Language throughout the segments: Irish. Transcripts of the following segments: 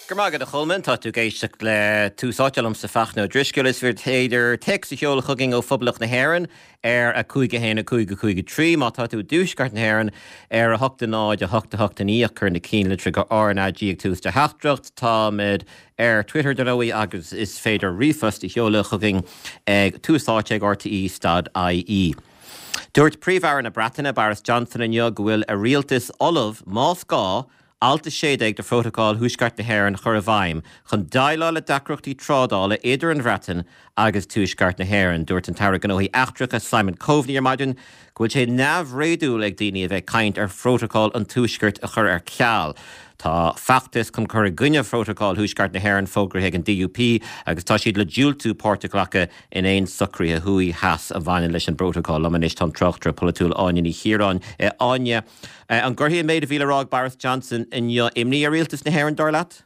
Gurmagad a chulman tá tú géisteach le túsátealm sa fachna driscoil is bhir téidir text a cheola chugging ó phoblach na hÉireann a cúige héna cúige trí má tá tú dúsgart na hÉireann a hochta náid a hochta níoch chur na cín litre go RNAG ag tús de heachtracht tá mid Twitter donóí agus is féidir rifast i cheola chugging ag túsáte ag RTE stad IE. Dúirt príomhhar na Bratainna Boris Johnson an go bhfuil a rialtas Olav más gá alta séad ag de protocol thuisceart na hÉireann chur a bhaim chun dailá le dacrochtaí trádála idir an bhreatain agus túisceart na hÉireann dúirt an tara gnóthaí eachtracha Simon Coveney ar maidin go bhfuil sé neamh réadúil ag daoine a bheith caint ar protocol an túisceart a chur ar ceall. Tá feachtas chun chur a gcuine protocol thuisceart na hÉireann fógrathe an DUP agus tá siad le dúiltú pórtaclacha in éon sucrí a thuí heas a bhaine leis an protocol amanis tá trochtra polúil áine í chiaráin áine an gurthaí méid a bhíle Boris Johnson in imní a rialtas na hÉireann dar leat?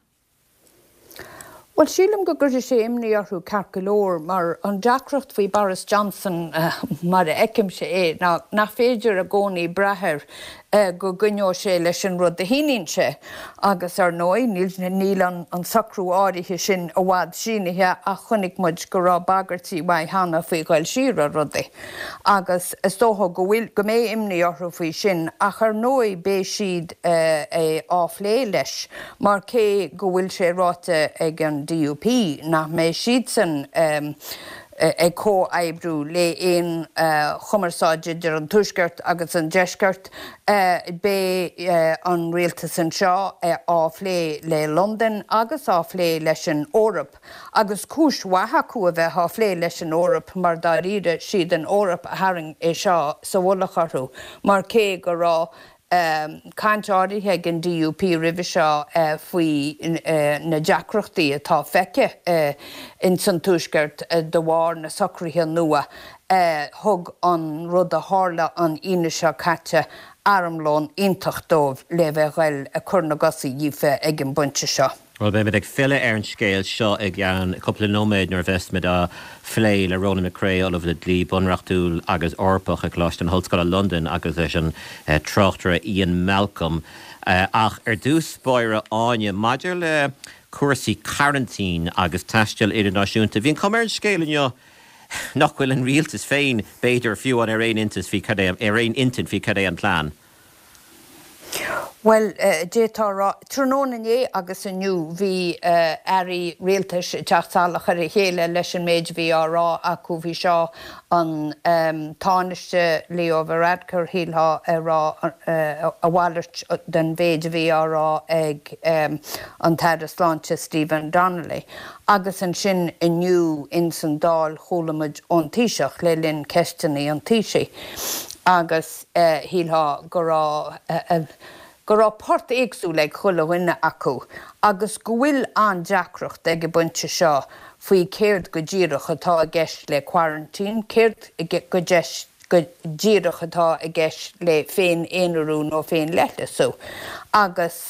Well, sílim go gurtha sé imní orthú carcolóir mar an deacrocht faoi Boris Johnson mar a eicim sé nach féidir a gcónaí brethir go gunneó sé leis an rud a híonse agus ar nói níl an sacrú áirithe sin a bhád sínithe a chunig muid go rá bagartí mai hana faoi ghail siar a rudaí. Agus is dótha go mé imní orthú faoi sin ach ar nói bé siad áflé leis mar cé go bhfuil sé ráta ag an DUP nach mé siad san ag có aibrú le éon chumarsáide ar an tuisceart agus an deisceart bé an rialtas an seo áflé le London agus áflé leis an Eorp agus cúis wathaú a bheith áflé leis an Eorp mar dá riide siad an Eorp a haing é seo sa bhlacharthú mar cé go rá Cantáirithe an DUP ribh seo faoi na deacrochtaí atá feice in san túisceart do bhár na socrthaithe nua thug an rud a tharla an ine seo caite aramlón iontacht dómh le bheith ghail a chur na gasaí dhíofa ag an bunte seo. Well, be ag fille ar an scéil seo ag an coppla nóméid nar bheitmid a phléil a Ronan McRae olh le dlí bunreachtúil agus orpach a gláist an Hallscoil a London agus is an trochtara Ian Malcolm ach ar dús spóire áine maidir le cuasaí quarantín agus taisteal idirnáisiúnta. Bhíon cum ar an scéil inniu nach bhfuil an rialtas féin beidir fiú an ar réon intas fi cadé an plán. Well, trúnóna é agus aniu bhí airí rialtas teachtálacha a chéile leis an méid bhí árá acu bhí seo an táneiste Leo Varadkar hílha rá a bhhailart den méid bhí árá ag an Taire Sláinte Stephen Donnelly. Agus an sin aniu in san dáil cholamid an tíiseach le linn ceisteannaí an tíise. Agus hílha go rá port éagsú le chula acu agus go bhfuil an deacrocht ag a bunte seo faoi céird go ddíireach atá a gceist le quarantín, céird go ddíireach atá a gceist le féin éonarú nó féin leitlasú. Agus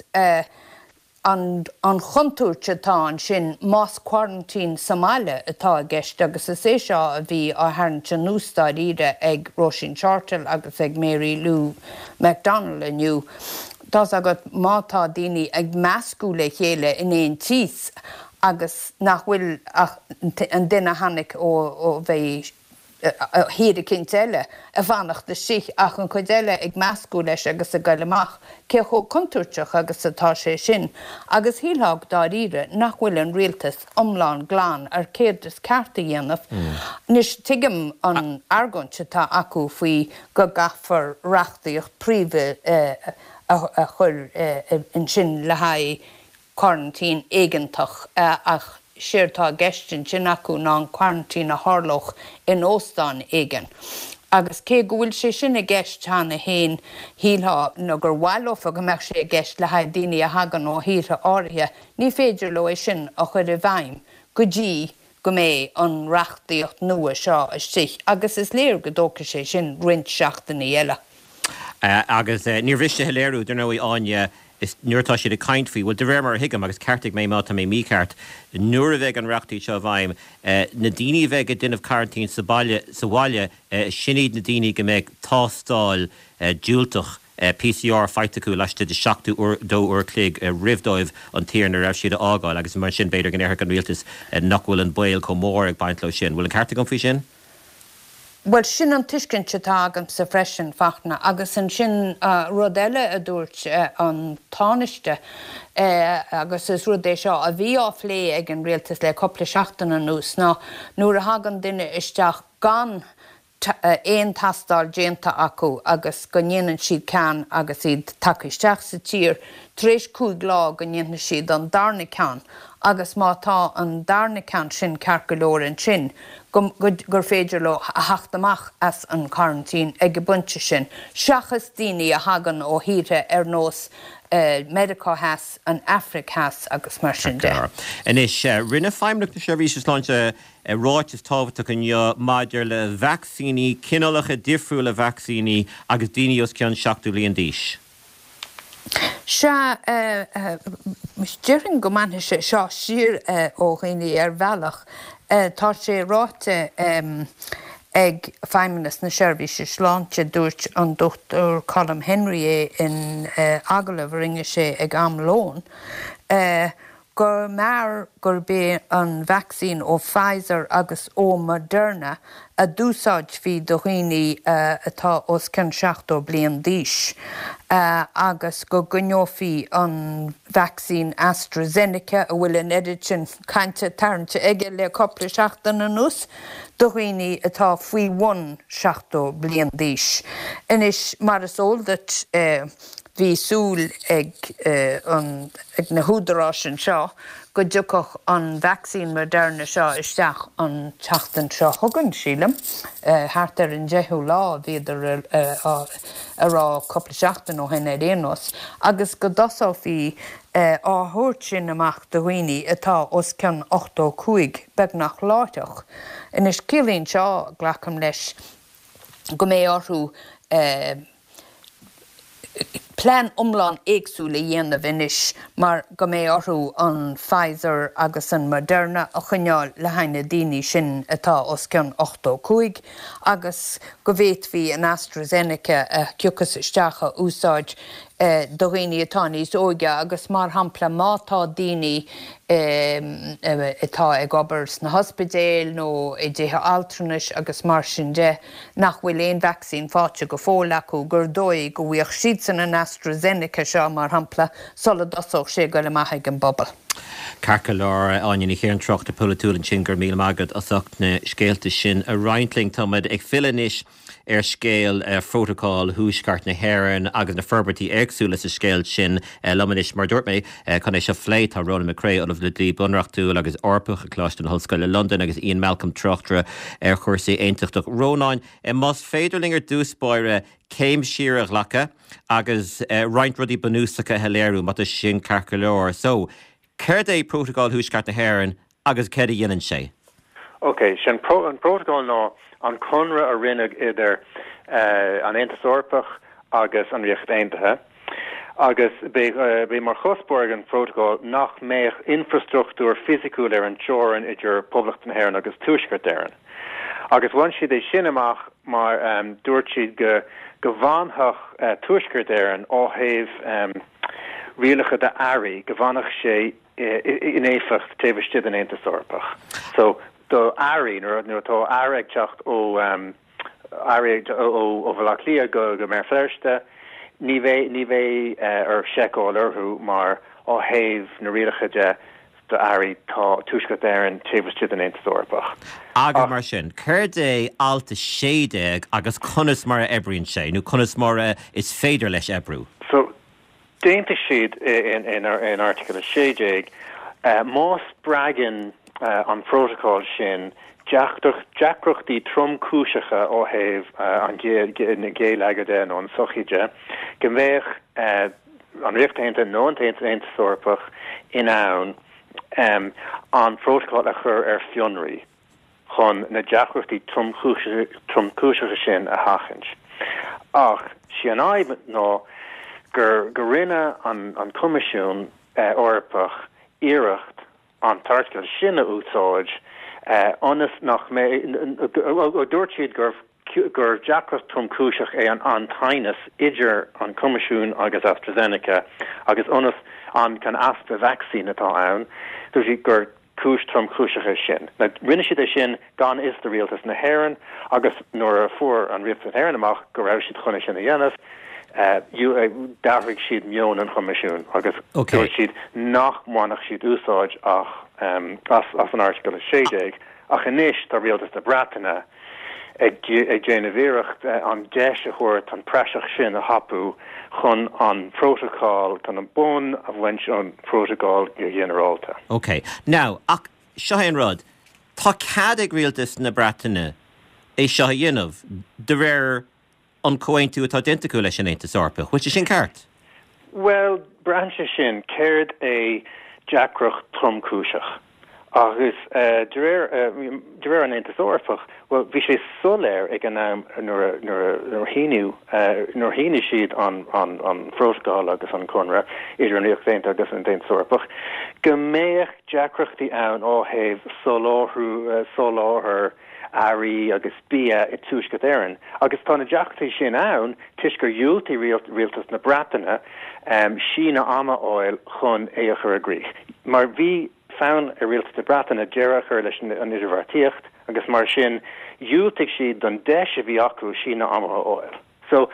an chontúirte tá sin más quarantín Somália atá a gceist agus is é seo a bhí á thairnte nústad ide ag Roisin Churchill agus ag Mary Lou McDonald aniu. Tás agat mátá daoine ag meascú le chéile in éon tíos agus nach bhfuil an duine hanig ó bheith híad a cinnt eile a bhanach de sich ach an chuid eile ag meascú leis agus a gaiileach cé cho contúirteach agus atá sé sin. Agus hílthg dá ire nach bhfuil an rialtas omláin gláán ar céad is cearta dhéanamh. Nis tuigim an argainte tá acu faoi go gafar reachtaíocht príomha a chur in sin le haid quarantín éigentach ach siirtá geistin sin acu ná an quarantín a tharlach in óstán éigen. Agus cé go bhfuil sé sin a gceist hána héin hílha nó gur bhaileofa go meach sé a gceist le haid daoine a hagan ó híre áirithe, ní féidir le é sin a chur a bhaim go dtí go mé an reachtaíocht nua seo istich. Agus is léir go dócha sé sin rint seachtainna eile. Agus níor bhiste léirú do nóí áine is nuairtá siad a caint faoi, bhfuil de bhréir mar hiigem agus ceartig mé máta mé míceart, nuair a bheith an reachtaí seo bhaim, na daoine bheith go duineh quarantín sa bhaile sinad na daoine go méid tástáil dúilteach PCR feitaú leiste de 7 clíg rifdóibh an tíarna raibh siad ágáil agus mar sin beidir gan air an rialtas nachhfuil an bail có mór ag baint le sin. Bhfuil an carta go fao sin? Well sin an tuiscin se tágam sa freisin fachna agus an sin rud eile a dúirt an táneiste agus is rud é seo a bhí áflé ag an rialtas le coppla seachtainna nús ná nuair a hagan duine isteach gan éon tastáil déanta acu agus go ndéanann siad ceann agus iad takeísteach sa tír tréis cúig lá go ndéanann siad an darna ceann agus má tá an darna ceann sin ceart go leor an sin gur féidir le a hachtamach as an quarantín ag go bunte sin. Seachas daoine a hagan ó híre ar nós Medica has an Afric has agus mar sin de. En is rinne feimnach na sérvís láinte ráit is tábhaach an maidir le vaccíní, cinolacha difriú le vaccíní agus daoine os ceann 7 bliain d'aois. Se dearann go maithe seo siar ó dhaoine ar bhealach tá sé ráite ag feiminas na seirbhíse sláinte dúirt an Dr. Colm Henry in agalah ringe sé ag Amlón gur mar gur bé an vaccín ó Pfizer agus ó Moderna a dúsáid hí do dhaoine atá os cin 7 bliain d'aois agus go gneofaí an vaccín AstraZeneca a bhfuil an edited sin cainte tarnte ige le coppla seachtainna nús do dhaoine atá faoi 7 bliain d'aois. Inis mar is óildat bhí súil ag na húdarásin seo go dúchach an vaccín Moderna seo isteach an teachtain seo thugann sílam. Thart ar an 10 lá bhíidir ará coppla seachtain ó hena réanos agus go dosáil bhí áthúirt sin amach do dhaoine atá os ceann 8-5 beagnach láiteach. Inis cilíonn seo ghlacham leis go mé orthú Plán umlán éagsúla dhéanamh inis mar go mé orthú an Pfizer agus an Moderna a chuneáil le haine daoine sin atá os ceann 8-5 agus go bhhéadhí an AstraZeneca ciuchas isteacha úsáid do dhaoine atá níos óige agus mar hampla mátá daoine atá ag obair na hospidéal nó i dtithe altranis agus mar sin de nach bhfuil éon vaccín fáte go fóla acu gur dóigh go bhíoh siad san an AstraZeneca seo mar hampla sola dosáach sé go le maithaigh an bobbal. Carca leir aine ní chéan trocht a polatúlan sin gur míle magad a thucht na scéalta sin a Reintling tamad ag fillanis ar scéal protocol húsgart na hÉireann agus na ferbertí agsúla sa scéal sin lomanis mar dúirt mé chun é se phléit a Ronan McRae olh le dlí bunreachtú agus orpach a cláiste an Hallscoile London agus Ian Malcolm Trochtra ar chuirsaí aontachtach Rónáin más féidirlingar dúspáire céim siar lecha agus roint rudí banúsacha heléirú mat a sin carca leir. So, céir é protocol húsgart na hÉireann agus céir a dhéanann sé? Okay, sin an protocol ná an conra a rinne idir an Aontas Orpach agus an riocht aontaithe. Agus bé mar chosborg an protocol nach méich infrastruktúr fisiciúil ar an teoran idir poblach na hÉireann agus túisgart éireann. Agus bhain siad é sin amach mar dúirt siad go bhainthach túisgart éireann ó thaobh rialacha de airí go bhainach sé in éificht taobhiste an Aontas Orpach. So do airí nó tá airag teacht ó bhheach lia go mar fleirste ní bheith ar seáil orthú mar ó thaobh na rialacha de do airí tá túisgart éireann taobhiste an Aontas Orpach. Aga mar sin, céir é alta séideag agus conas mar a ebríonn sé, nó conas mar is féidir leis ebrú. So déanta siad in article séideag más bragan an protocol sin deacrochtaí tromcúiseacha ó thaobh an géal agadé nó an sochiide go bhéh an riochtaonnta nó an Aontas Orpach in ann an protocol a chur ar fionraí chun na deacrochtaí tromcúiseacha sin a hachans. Ach si an aibh ná gur rinne an comisiún Orpach iirecht an tartcail sinna úsáid anas nach mé dúirt siad gur gur Jackrocht trom cúiseach an tainas idir an Comisiún agus AstraZeneca agus onas an can Astra vaccine atá ann, dus gur cúis trom cúiseach sin. Na rinne siad sin gan is the rialtas na Héireann agus nuair a fuair an rialtas na Héireann amach gur raibh siad chuna sin a dhéanamh. Dahraigh siad mion an Comisiún agus dúir siad nach mánach siad úsáid ach as an article 16 ach inis tá rialtas na Breataine ag déanamhíocht an deis a chuirt an preisach sin a hapú chun an protocol tan an bun a bhaint an protocol i generalta. Okay. Now, ach Seán Rudd, tá cad ag rialtas na Breataine é seo dhéanamh de réir an cohaintú atá identicú leis an Aontas Orpa, which is sin ceart? Well, branche sin céird é Jackrocht trom cúiseach. Agus de réir an Aontas Orpach, well, bhí sé soléir ag an nám nuair híniú siad an Frosgáil agus an Conra idir an Íocht agus an Aontas Orpach. Go méoch Jackrochtaí ann ó thaobh soláthar Ari agus bia I túisce éireann. Agus tá na Jackrochtaí sin ann, tuisgur dúiltaí rialtas na Breataine sína ama óil chun éochar a Griech. Mar bhí found a rialtas na Breataine dearachar leis an idirmhairtíocht agus mar sin dúilteigh siad don deis a bhí acu sína ama óil. So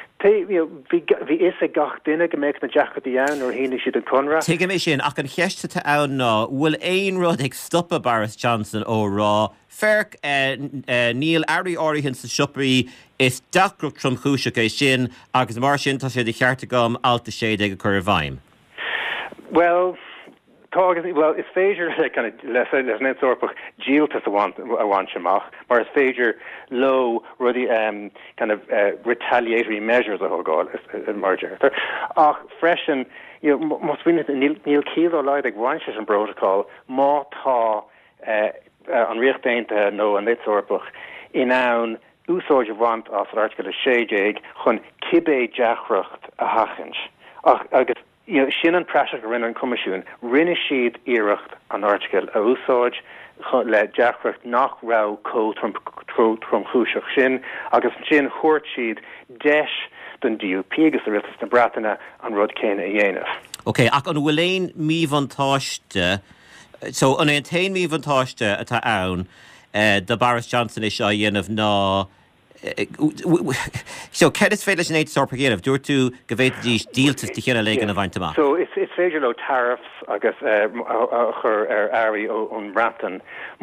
bhí is a gach duine go méid na Jackrochtaí ann or híine siad an Conra. Tuige mé sin ach an cheiste ann ná bhfuil éon rud ag stoppa Boris Johnson ó rá Ferk Neil Ari origin sa sioprí is Jackrocht trom cúiseach é sin agus mar sin tá sé de chearta gom alta séad ag a chur a bhaim. Well, it's féidir kind of les an Orpach díaltas a bhaint semach, mar is féidir low ruddy kind of retaliatory measures a thugáil is merger. Ach freisin, must win it Neil Keeler leid ag bhaint an protocol má tá an riachtainte nó an Aontas Orpach in ann úsáid a bhaint as an article 16 chun cibé Jackrocht a hachans. Agus sin an preisach a rinne an Comisiún rinne siad iirecht an article a úsáid le Jackrocht nach rá trom chúiseach sin agus sin chuirt siad deis don DUP agus a rialtas na Breataine an rud céine a dhéanamh. Okay, ach an bhfuil éon míbhantáiste, so an éon míbhantáiste atá ann de Boris Johnson is seo dhéanamh ná so cead is féidir sin Aontas Orpach dhéanamh dúir tú go bhfuil díaltas de chéanna le an a bhaint amach. So it's féidir le tariffs agus chur airí ón Breataine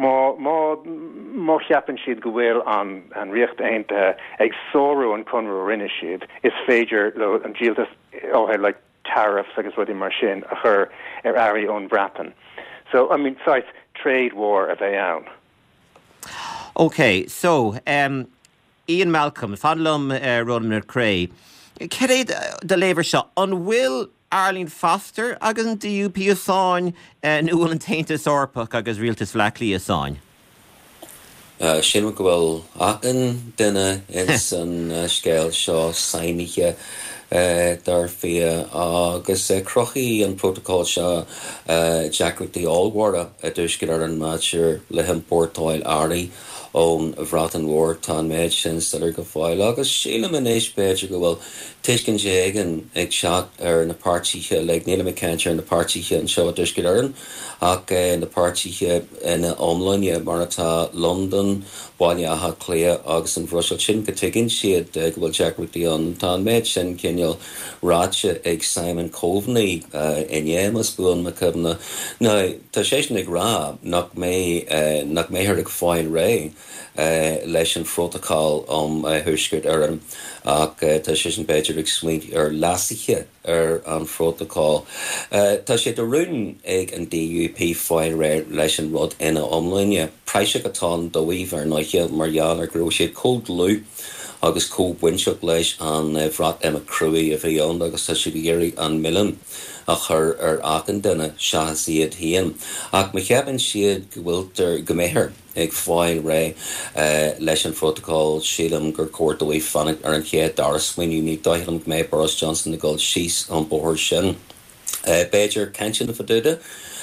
má cheapan siad go bhfuil an riocht aontaithe ag sóú an Conra rinne siad is féidir le an díaltas óthe le tariffs agus rudí mar sin a chur airí ón Breataine. So, I mean, it's trade war a bheith ann. Okay, so Ian Malcolm, fadlum Ronan Cray. Cead de Labour seo an bhfuil Arlene Foster agus an DUP a sáin nó an Aontas Orpach agus rialtas Lackley a sáin? Sin go bhfuil achan duine is an scéil seo sainiche dar fia agus crochaí an protocol seo Jackrochtaí allhharda a dúiscil ar an máir le importáil airí ón bhrátan mhór tá méid sin stellar go fáil agus síle manéis beidir go bhfuil tuiscin ségan ag seach ar na pártíthe le níla McCann ar na pártíthe an seo a dúiscil airn ach na pártíthe ina omlainne mar atá London bhaile atha clia agus an bhroisiil sin go tuigeann siad go bhfuil Jackrochtaí an tá méid sin cinneal ráte ag Simon Coveney inhémas buan na cubna. Now, tá sé sin ag rá nach mé ar ag fáil ré leis an protocol thuiscirt ar an ach tá sé sin beidir ag smuid ar lasaiche ar an protocol. Tá sé do runún ag an DUP fáil ré leis an rud ina omlainne. Praise atá dóíh ar náiche margheall ar grú sé cód lú agus cóp winseach leis an bhrat Emma Cruí a bhíon agus tá si géirí an millen a chur ar achan duine seasaíad hían. Ach me cheapan siad go bhfuiltar go méthir ag fáil ré leis an protocol sílam gur cuairta fannic ar an chéad daras swinú ní dailam go méid Boris Johnson na gáil síos an bóthir sin. Beidir cansin na faduda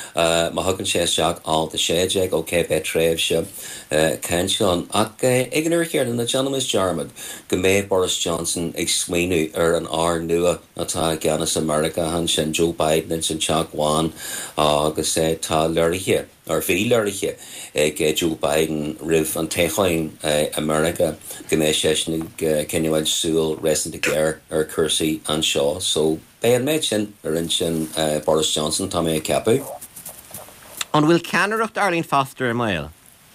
má hagann sé seach an de séideag ó cé be tréimh se cén seán. Ach ag an uirchéir na Johnmas Jarmad go méid Boris Johnson ag smaoinú ar an ár nua atá Ceannas America han sin Joe Biden sin Chuck Wan agus tá leirithe ar bhí leirithe ag Joe Biden rih an techain America go méid séisnig cinehhaid súil resan de géir ar cursaí an seo, so bé an méid sin ar in sin Boris Johnson tá mé ceapú. An bhfuil ceannaireacht Arlene Foster mail?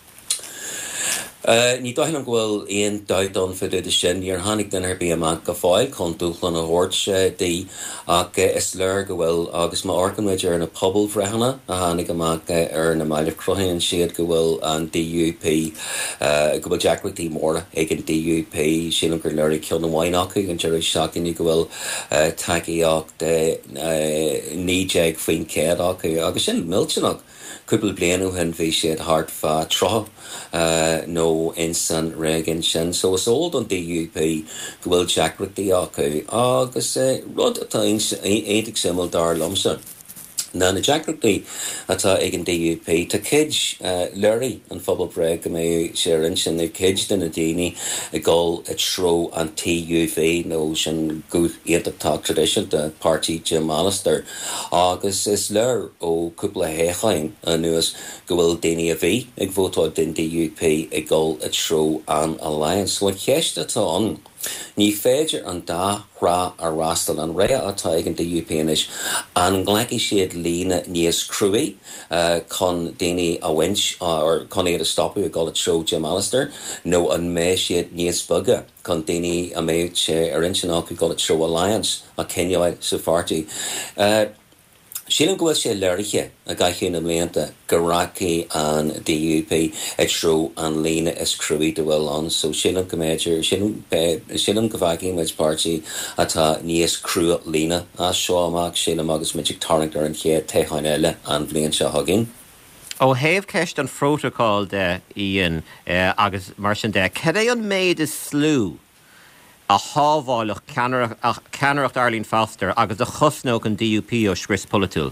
Ní dóithn an ghfuil éon dáidán fiúide sin ar tháinig den ar bí amach go fáil chun dúchlan a thuirt dí ach is leir go bhfuil agus má orcanid ar na pobl bhreithanna a tháinig amach ar na maiile cruthaíonn siad go bhfuil an DUP go bhfuil deacratí móra ag an DUP sílan gur leirí ceann na mhain acu an deireadh seacaní go bhfuil takeíocht nídeag faoin céad acu agus sin milteach cúpla blianú hen bhí siad hart fa troth nó insan Reagan sin, so is old an DUP go bhfuil deacratí acu agus rud atá éintigh simil dar lomsa. Na na deacratí atá ag an DUP tá cid leirí an phobal breig go mé sé an sin na cid den na daoine i gáil a tro an TUV nó sin go iadtá tradition de Party Jim Alistair agus is leir ó cúpla héchain nuas go bhfuil daoine a bhí ag bhótáil den DUP i gáil a tro an Alliance. So cheist atá an ní féidir an dá rá a rastal an ré atá ag an DUP-inis an ghlaci siad lína níos cruí chun daoine a winch or chun éad a stopú a gáil a tro Jim Alistair nó an mé siad níos buga chun daoine a méid sé ar insin acu gáil a tro Alliance a Kenyaid sa fartí. Sílan go bhfuil sé leirithe a gaiithín am léanta goráci an DUP ag tro an lína is cruí de bhfuil an, so sílan go méidir sílan go bhhaigí meid party atá níos crua lína a seo amach sílan agus midig tarnacht ar an chéad techain eile an bblion se hagin. Ó héamh ceist an protocol de íon agus mar sin de, cad é an méid is slú a hábháilech ceannaireacht Arlene Foster agus a chusnóg an DUP ó Scrios Polatul?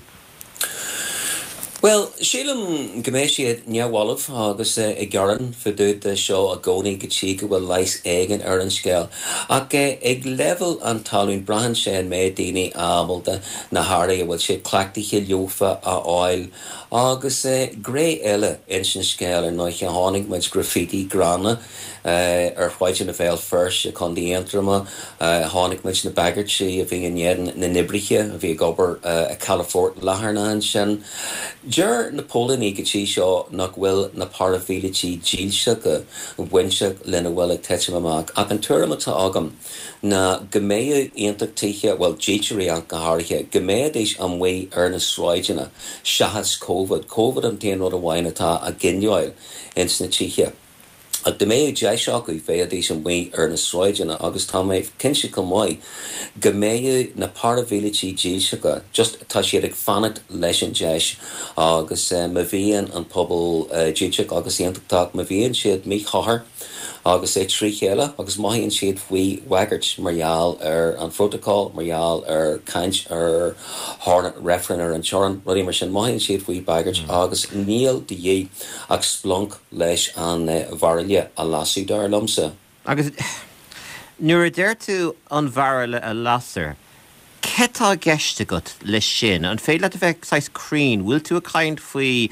Well, sílam goméisiad neamhhalamh agus i gcearan fiúd seo a gcónaí go tí go bhfuil leis éigean ar an scéal. Ach ag level an talún brahan sé an méid daoine ábalta na háirí a bhfuil sé clachtaí leofa a áil agus gré eile in sin scéal ar nóich a tháinig meid graffiti grana ar chuid na bhéil first a chundíontrama tháinig meid na bagartí a bhí an éan na nibriche a bhí gobar a Calafort látharna an sin. Deir na Pólaní go tí seo nach bhfuil na parafílatí díalse go bhainse lena bhfuil ag teite amach ach an tuairim atá agam na goméad ionachtaithe bhfuil dítearí an go háirithe goméad éis an mhaí ar na sráidena seachas COVID an déan rud a bhain atá a gcinneáil ins na títhe. Ag de méid deisseach féad éis an mhaí ar na sráidena agus tá méid cinse go mhaid go méid na parafílatí díalse just tá siad ag fannacht leis an deis agus ma bhíon an pobl díalse agus ionachtaach ma bhíon siad mí chathair agus trí chéile agus maithíonn siad faoi wagart marall ar an protocol marall ar caint ar hána referen ar an teoran rudí mar sin maithíonn siad faoi bagart agus níl de dhé ag splunk leis an bharile a lasú dar lomsa. Agus nuair a déir tú an bharile a lasar, ketá geiste got leis sin an féile a bheith sais crín, bhfuil tú a caint faoi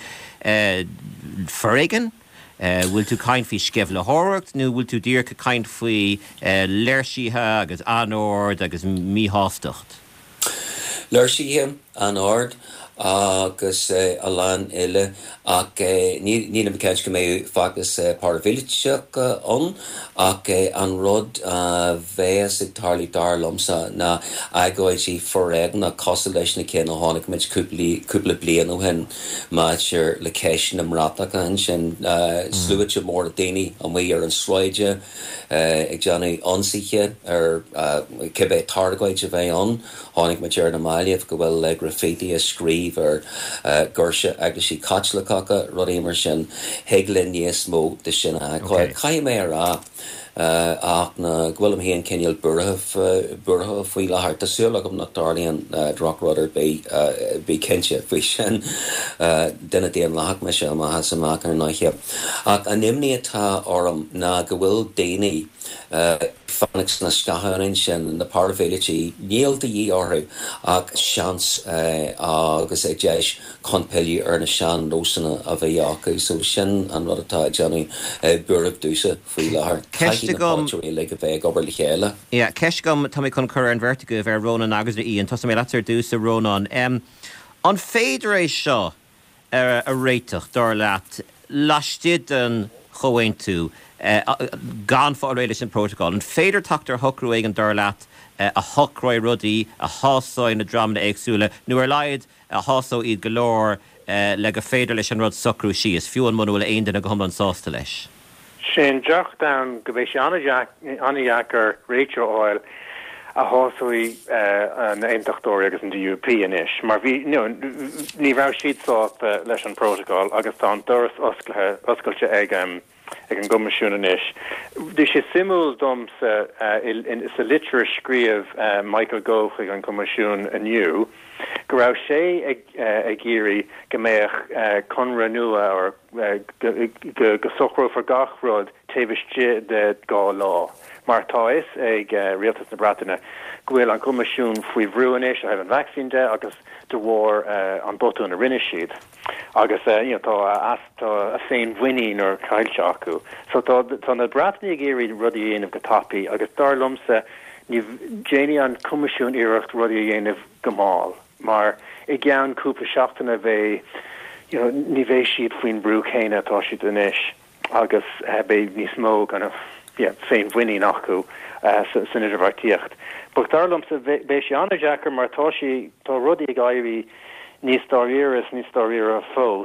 forrigan? Bhfuil tú caint faoi scebh le háireacht, nó bhfuil tú dír go caint faoi leirsíthe agus anord agus míháisteacht? Leirsíthe, anord agus a lán ile ach ní am ceint go mé fagus parafílateach an ach an rud bheas ag tarlaí dar lomsa na agóidtí forrégan na cosa leis na cén a tháinig meid cúpla blian ó hen máidir le céis na mrátacha an sin slúite mór a daoine an mhaí ar an sráide ag deanna ansaithe ar cibé targaid a bheith an tháinig meid ar na maileamh go bhfuil graffiti a scríb ar gurse agus sí catlachacha rudí mar sin heaglann níos mó de sin a chuir caiim mé rá ach na gwilym hyn cynnil bwrha fwy lahar tasur ag am noctarlian droc rudder be kentje fyshen dyna dian lahag me se ma has yma gan naich ach animni ta oram na gwil deini Phoenix na scaharin sin na parvelichi níl de yi orhu ag chans agus jeis konpeli na shan nosana a bheyaku so sin an rud atá Johnny burb dusa fui lahar Kestigum le bheith oberli chéile. Yeah, Kestigum Tommy concur an vertigo ver Ronan agus the Ian tosa me latter dusa Ronan on féidir seo a réitach dar lat lastid an chohain tú gan fá réidir protocol an féidir tachtar hocrú an dar lat a hocroi rudí a hásáin na drama éagsúla nuair laid a hásó iad golóir le go féidir leis an rud socrú sí is fiú an manúla aon den a gomban sásta leis. Sin deach down go bhéis aniaachar Rachel Oil a hásóí an aontachtúir agus an DUP inis. Mar ní bhah siad sát leis an protocol agus tá an doras oscailte ag an gomasisiún inis. Dú sé simúl dom sa literar scríomh Michael Gove ag an gomasisiún aniu, go raibh sé ag géirí go mbeadh conra nua or go socrú for gach rud taobhiste de gá lá. Mar tá is ag rialtas na Bratainine gohfuil an comisiún faoi bhrúanis a have an vaccine de agus de war an botú na rinne siad. Agus tá a féin bhuiín ar caiilte acu. So tá na Bratainine géirí rudí dhéanamh go tapaí agus dar lumsa ní déine an comisiún iirecht rudí dhéanamh gomáil. Mar I gceann cúpla seachtainna bheith ní bheith siad faoin brú chéine atá siad inis agus bé níos mó gan féin bhuiín acu san idir bhartíocht. But darlam sa bheith sé anna Jackar mar tá rudí ag éirí níos dáíras a fós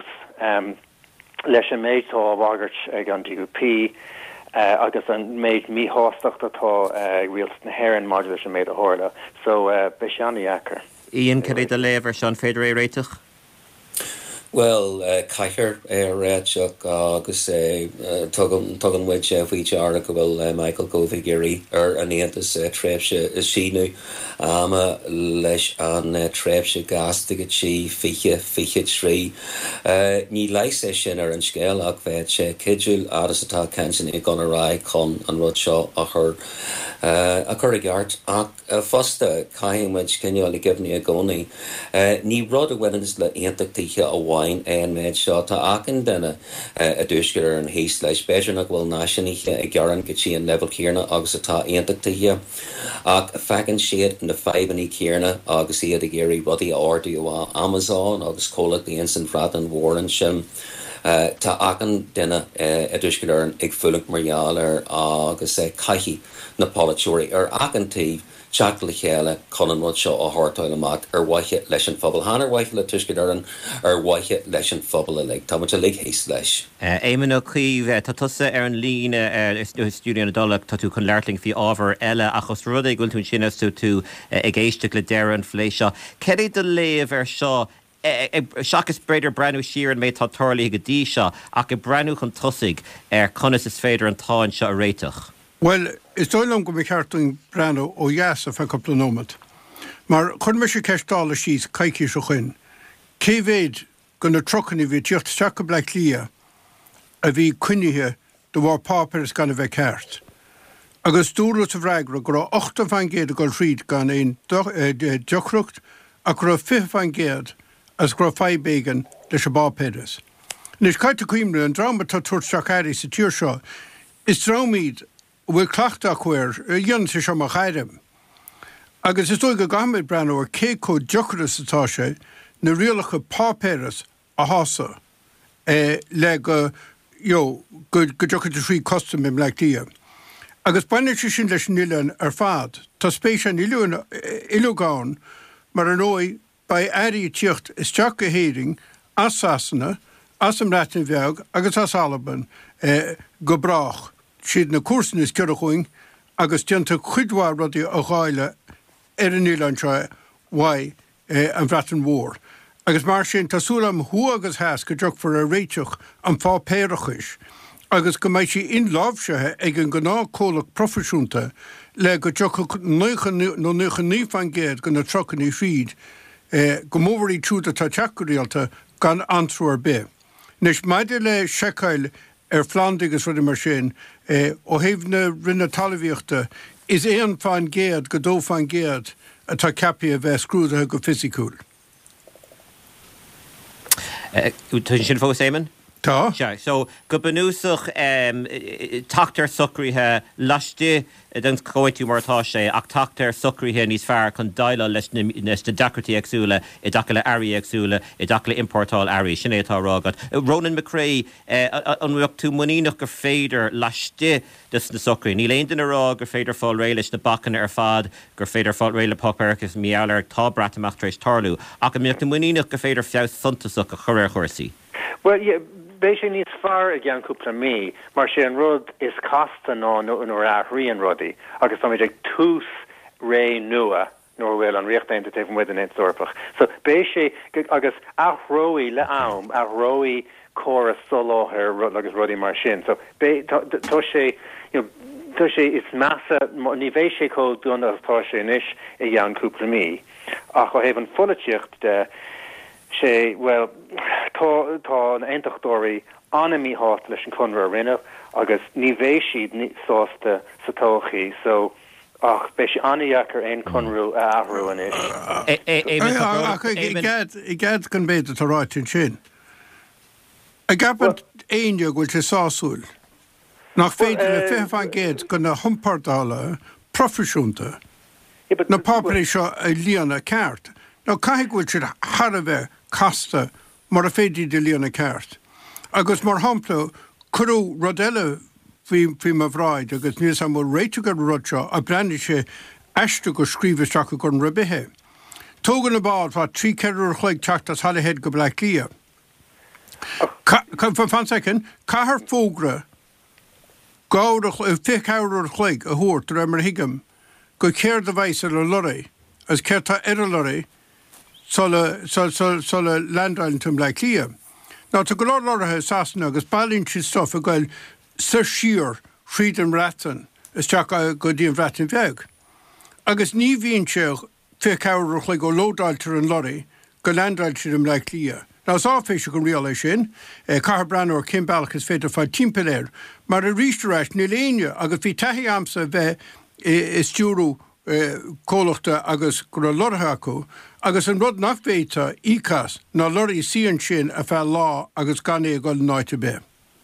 leis an méid tá bhagart ag an DUP agus an méid míhástacht atá rialtas na Héireann mar leis an méid a hála. So bheith sé anna Jackar. Ian cad a léver sean féidir réiteach? Well, caiir réiteach agus tugan muid faoite ara go bhfuil Michael Gove géirí ar an éantas tréimhse is síú ama leis an tréimhse gastaigh sí fiche trí. Ní leis é sin ar an scéal ach bheith sé cidiúil agus atá cansin I gan ará chun an rud seo a chur i gceart ach fosta caiimid cinneáil I gibhní a gcónaí. Ní rud a bhhainnis le aontachtíthe a bhhain an méid seo tá achan duna a dúsgur an híos leis beidir nach bhfuil náisiúníthe ag gearan go tí an level céarna agus atá aontachtíthe ach fegann siad na feibaní céarna agus iad a géirí rudí ordaí Amazon agus cóla bíon san bhrad an mhór sin. Tá achan duna a dúsgur ag fulag margheall agus caiithí na politúirí ar achantíh Jack le chéile conan rud seo a háirtáil amach ar waithe leis an phobal. Hanar waithe le tuiscidaran ar waithe leis an phobal le tá muid a le hééis leis. Éimean ó chuomh tá tusa ar an líne stúdíon dulach tá tú chun leirling fhí ábhar eile achos rud é gúil tún sin tú ag éiste le deire an phléisio. Céir de léamh ar seo seachas breidir breanú siar an méid tá tarlaí go dtí seo ach go breanú chun tosaigh ar conas is féidir an táin seo a réiteach. Well, is dóilm go bhceartún breanú ó dheas a fe coppla nómad. Mar chun me sé ceistála síos caiici so chuin. Céhhéad go na trochaní bhí tíocht teach go bleich lia a bhí cuinithe do bhar pápar is gan a bheith ceart. Agus dúrú sa bhreagra go 8 fangéad a go tríd gan éon deochrucht a go 5 fangéad as go 5 bégan leis a bápédas. Nis caiite cuimre an drama tá tuairteach éirí sa tíir seo is drámíd bhfuil clachtach chuir dionn sa seo mar chairim. Agus is dói go gahamid breanú ar cé có deochras atá sé na rialacha pápéras a hása le go deochad trí costum im le dia. Agus bainir sin leis nílan ar fad, tá spéis an ilugáin mar an ói ba airí tíocht is teach go héiring as Sasanna, as am Ratin bheag agus as Alban go brach. Siad na cuasan is ceirechúing agus dianta chuidhá rudí a gháile ar an Nílanse an bhreatain mhór. Agus mar sin tásúlam thu agus heas go deoch for a réiteach an fá péirechis agus go mbeidh sí inlábsethe ag an gná cólach profisiúnta le go nucha ní fan géad go na trochan í fríd go móhairí trúda tá teachúíalta gan antrúar be. Nes maidir le secail Flandigus rudi mar sin ó héhna rinne talíochta is éon fan géad go dó fan géad atá cepi a bheith scrúdathe go fisiciúil. Tún sin fós éman? Tá. So go banúsach tachtar sucríthe laiste den coitú martá sé ach tachtar sucríthe níos fearr chun daile leis na dacartí agsúla I daca le airí agsúla I daca le importáil airí sin étá rágad. Ronan McCrae an bhuiach tú muíach gur féidir laiste dus na sucrí. Ní léon den ará gur féidir fáil réile leis na bacan ar fad gur féidir fáil réile popperchas míallar tá bratamach trééis tarlú ach go mbeocht muíach gur féidir fiá suntasach a chuir chuirsaí. Well, yeah. Béis sé níos fearr a gceann cúpla mí, mar sé an rud is casta ná nó rathríon rudaí, agus tá ag tús ré nua nóair bhfuil an riochtainta taobh muid an éontóirpach. So béis sé agus athróí le am, athróí córas soláthir agus rudaí mar sin. So tá sé is massa ní bhééis sé có dúna atá sé inis I gceann cúpla mí, ach go héobh an folatíocht de sé well tá an eintochtóirí anamí hát leis an chunra rinne agus ní bhééis siad ní sásta sa tóchaí so ach bé sé anaíachar ein chunrú a ahrú an is. I gad gan béad tá ráitin sin. A gabant aine bhfuil sé sáúil. Nach féidir le fé fan géad go na humpardála profisiúnta na pápaí seo a líana ceart. Ná caiigh bhfuil siad Har bheith casta mar a féidir de líana ceart. Agus mar hampla curú rodile fhí mar bhráid agus níos am réite go rudseo a brenne sé eiste go scríbheisteach go an ribithe. Tógan na bád bha 3 ceúr chuig teachtas halahéad go bla lia. Fan second, cahar fógra gáireach 5 ceúr chuig a thuirt ra mar hiigem go céir de bhaise le loraí as ceirtá ar a loraí sola landáiltum le lia. Ná tá go láirithe sasna agus bailíonn si stof a gáil sa siar fríd an ratan is teach go dtíon bhreatin bheag. Agus ní bhíonn sé 5 ceúr chuig go lódáiltar an loraí go landáiltum le lia. Ná áféise go riala sin, Car Branor Kim Balchas féidir fá timppeléir, mar a ríisteéis ní léine agus bhí taí amsa bheith is stúrú cólachta agus go lortha acu, agus an rud nachbhéta ícas ná loraí sían sin a bheith lá agus gané go náite be.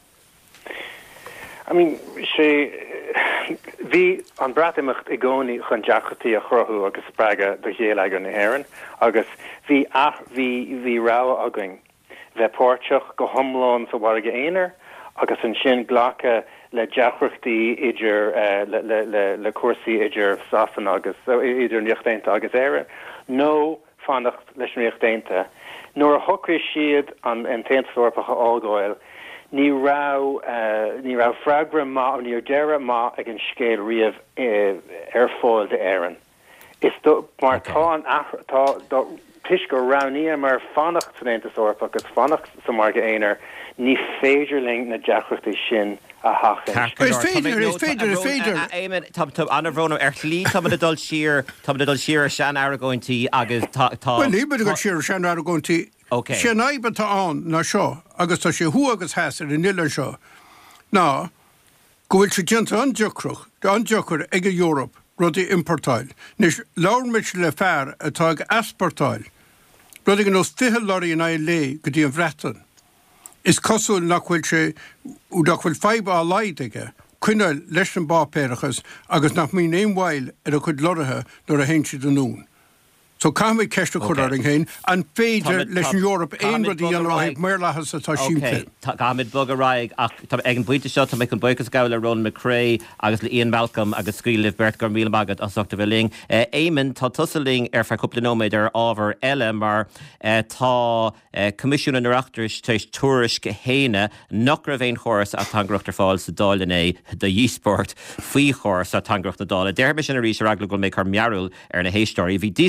I mean, sé bhí an bratimecht I gcónaí chun deachtaí a chruthú agus spreaga do chéile an na hÉireann, agus bhí rá againn bheith páirteach go thomláin sa bharga éonar, agus an sin ghlacha le deachreachtaí idir le cuasaí idir sasan agus idir níochtainta agus éire, nó fannacht leis níochtainta. Nuair a thucraigh siad an taontóirpacha ágáil, ní rá freagra má níor deire má ag an scéal riamh ar fáil de éireann. Is mar tá tuis go raníí mar fannacht san taontóirpa agus fannacht sa marga éonar ní féidirling na deachreachtaí sin a hachan. Is féidir. Tá anarhrónm lí tá dul siar sean aragóintí agus tá. Well, líbe go siar sean aragóintí. Sé naibbatá an ná seo, agus tá sé thu agus heasar in iile seo. Ná, go bhfuil sé dianta an deocr ag Europa rudí importáil, nes láirmid le fearr atá ag asportáil. Rudí an os 5 loraí in lé go dtí an bhreatan. Is cosúil nach bhfuil sé bhfuil feibe á laid aige, cuine leis an bápéirechas agus nach mí éonmhail ar a chud lorathe nuair a héin siad an nún. So cáimid ceiste chudaring héin an féidir leis an Europa éon rudí an ráigh mar lethas atá siúpla. Tá cáimid bug a ráig ach ag an buinte seo tá ag an buchas gáil le Ronan McCrae agus le Ian Malcolm agus scríileh Bert gur míle magad as achta bhling. Éimen tá tusaling ar fear cúpla nóméid ar ábhar eile mar tá comisiún an reachtaris teis tuairis go héine nach ra bhéon chóras a tangraachtar fáil sa dálané de dísport faoi chóras a tangraachta dála. Deirbe sin a rís ar agla go méid chu mearúil ar na héistóirí. Bhí dísport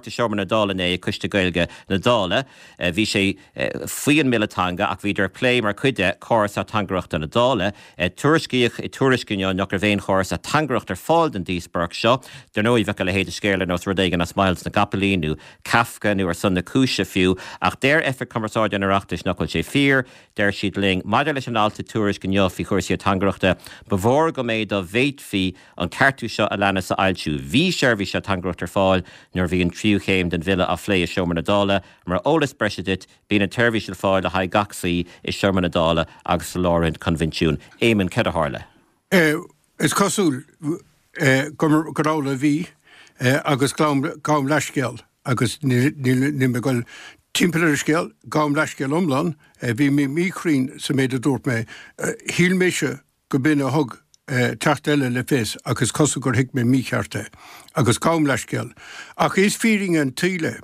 Carta Seomra na Dála é Cuiste Gaeilge na Dála, bhí sé faoin milletanga ach bhí play mar chuide choras a tangracht na Dála, tuairiscíoch I tuairiscíne nach bhéon choras a tangracht fáil den díospark seo, der nó bheith le héidir scéile nó rudagan as Miles na Gapelínú, Kafka nó ar san na cúise fiú, ach déir effe conversáid an arachtas nachil sé fear, déir siad ling maidir leis an alta tuairiscíne fi chuirsaí tangrachta, bhór go méid a bhéit fi an cartú seo a lena sa ailsiú. Bhí seirbhí se tangracht fáil, nuair bhíon tríúchéim den vile a phlé Seomra na Dála, mar ólas breisiid bíon an tuirbhí se fáil a haid gachsaí is Seomra na Dála agus sa Láirint convinisiún. Éimeann cead a hála. Is cosúil gorála bhí agus gám leisceal agus ní me goil timpplair scéal gám leisceal omlan bhí mé míchrín sa méad a dúirt mé híl méise go bin a thug techt eile le fés agus cosú gur hiic mé míchearte agus gám leisceal. Ach is fíring an tíle